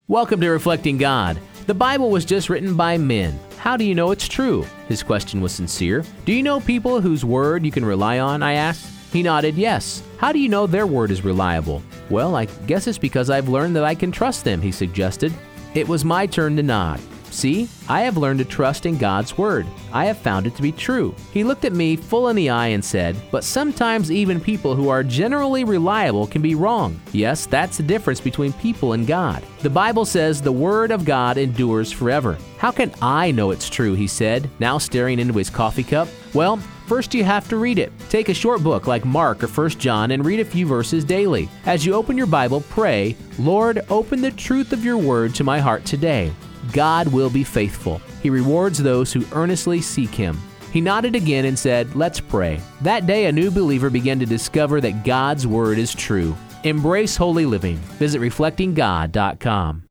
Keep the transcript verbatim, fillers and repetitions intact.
Welcome to Reflecting God. The Bible was just written by men. How do you know it's true? His question was sincere. Do you know people whose word you can rely on? I asked. He nodded yes. How do you know their word is reliable? Well, I guess it's because I've learned that I can trust them, he suggested. It was my turn to nod. See, I have learned to trust in God's word. I have found it to be true. He looked at me full in the eye and said, but sometimes even people who are generally reliable can be wrong. Yes, that's the difference between people and God. The Bible says the word of God endures forever. How can I know it's true, he said, now staring into his coffee cup. Well, first you have to read it. Take a short book like Mark or First John and read a few verses daily. As you open your Bible, pray, Lord, open the truth of your word to my heart today. God will be faithful. He rewards those who earnestly seek Him. He nodded again and said, let's pray. That day, a new believer began to discover that God's Word is true. Embrace holy living. Visit reflecting god dot com.